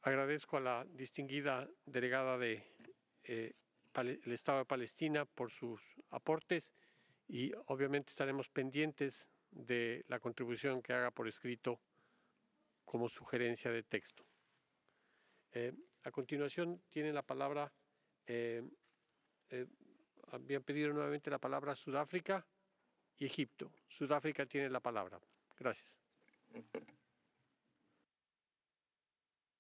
Agradezco a la distinguida delegada del Estado de Palestina por sus aportes y obviamente estaremos pendientes de la contribución que haga por escrito como sugerencia de texto. A continuación tiene la palabra, habían pedido nuevamente la palabra Sudáfrica y Egipto. Sudáfrica tiene la palabra. Gracias.